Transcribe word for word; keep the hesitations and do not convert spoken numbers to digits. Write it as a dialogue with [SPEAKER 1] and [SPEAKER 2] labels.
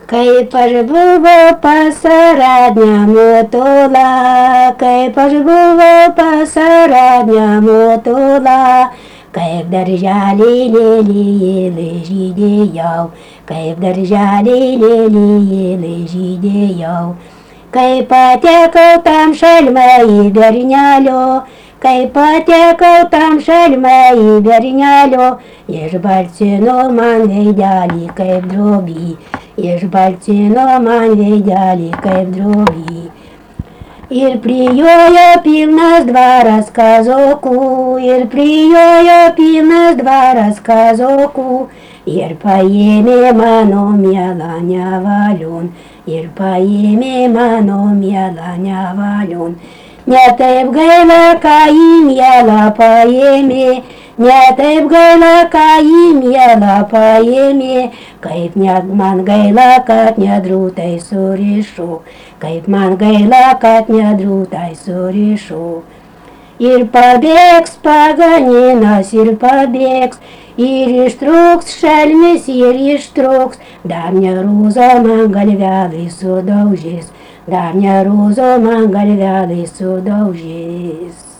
[SPEAKER 1] Kaip aš buvau pasaradnę motulą, kaip aš buvau pasaradnę motulą, kaip darželį lėlį žydėjau, kaip darželį lėlį žydėjau. Kai patekau tam šalmą į bernelio, kai patekau tam šalmą į bernelio, išbalcino man veidelį kaip drobį, išbalcino man veidelį kaip drobį. Ir prijojo pilnas dvaras kazokų, ir prijojo pilnas dvaras kazokų, ir paėmė mano mielą nevalion, ir paėmė mano mielą nevalion. Ne taip gaila, ką į mielą paėmė, ne taip gaila, ką į mielą paėmė, kaip net man gaila, kad nedrūtai surišo, kaip man gaila, kad nedrūtai surišo. Ir pabėgs paganinas, ir pabėgs, ir ištrūks šalmis, ir ištrūks, dar ne rūzo man galvelai sudaužys, dar ne rūzo man galvelai sudaužys.